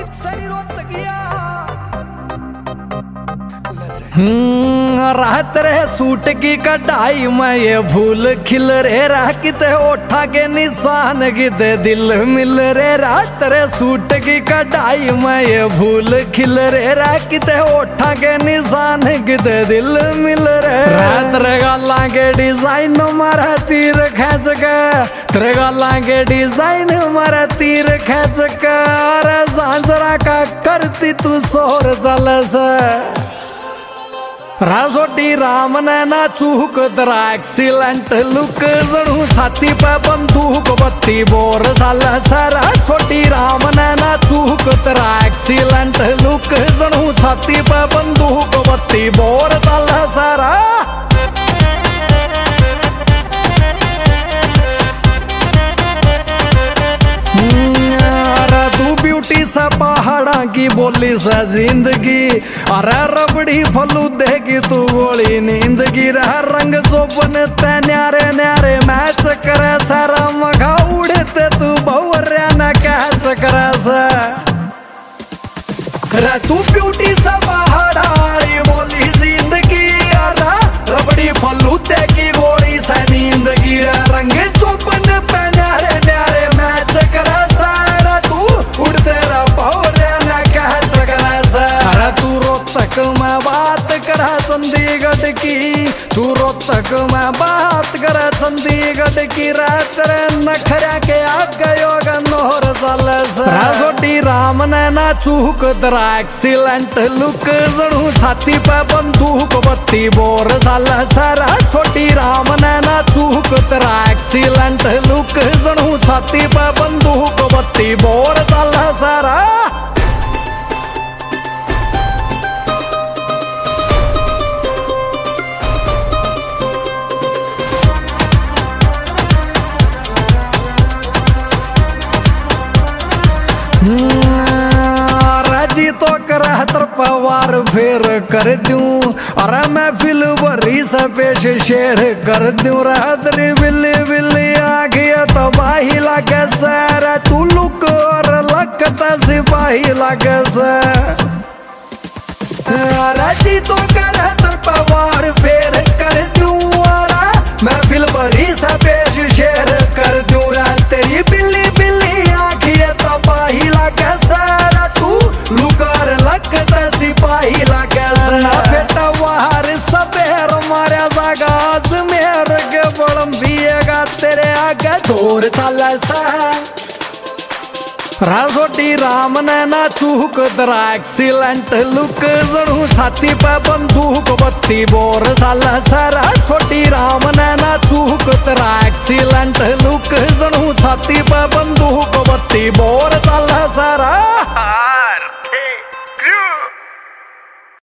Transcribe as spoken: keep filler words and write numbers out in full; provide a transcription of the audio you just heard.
सही रोत गया राहत रहे सूट की कढ़ाई में ये फूल खिल रे रहा किते ओठा के निशान किते दिल मिल रे राहत रहे सूट की कढ़ाई में ये फूल खिल रे रहा किते ओठा के निशान किते दिल मिल रे रात रे गाला के डिजाइन मारा तीर खींच के तेरे गाला के डिजाइन मारा तीर खींच के अरे सांसरा का करती तू शोर चल से राजोटी राम ने ना चूक तेरा एक्सीलेंट लुक जड़ू छाती पे बंदूक बत्ती बोर साल सारा छोटी राम ने ना चूक तेरा एक्सीलेंट लुक जड़ू छाती पे बंदूक बत्ती बोर साल सारा ब्यूटी सा पहाड़ा की बोली सा जिंदगी अरे रबड़ी फलू देगी तू गोली नींद की रहा रंग सोपन ते न्यारे न्यारे मैच करे सारा मघा उड़ते तू बहुरिया न कैच करे सा रे तू ब्यूटी सा पहाड़ा बोली जिंदगी अरे रबड़ी फलू देगी गोली सा नींद की रंग सोपन ते न्यारे न्यारे मैच करे रोहतक में बात करा चंडीगढ़ की तू रोहतक में बात करा चंडीगढ़ की रात रे नखरा के आग गयो गनोर राजोटी राम ने ना चूक तेरा एक्सीलेंट लुक जड़ू छाती पे बंदूक बत्ती बोर साल सारा छोटी राम ने ना चूक तेरा एक्सीलेंट लुक जड़ू छाती पे बंदूक बत्ती बोर साल सारा राजी तो करा तर पवार फेर कर दूं अरे मैं फिल भरी से पेश शेर कर दूं रात्रि बिल्ली बिल्ली आखिया तबाही लगे सर तू लुक और लगता सिपाही लगे सर राजी तो करा तर पवार फेर कर दूं अरे मैं फिल भरी से पेश शेर कर दूं रात्रि बिल्ली बिल्ली आखिया तबाही लगे सर तू लुकर लगता सिपाही लगे सना बेटा वार सबेर मारा जागाज मेर के बड़म दिएगा तेरे आगे छोर चल सा राजोटी राम ने ना चूक तेरा एक्सीलेंट लुक जड़ू छाती पे बंदूक बत्ती बोर साल सारा छोटी राम ने ना चूक तेरा एक्सीलेंट लुक जड़ू छाती पे बंदूक बत्ती बोर साल सारा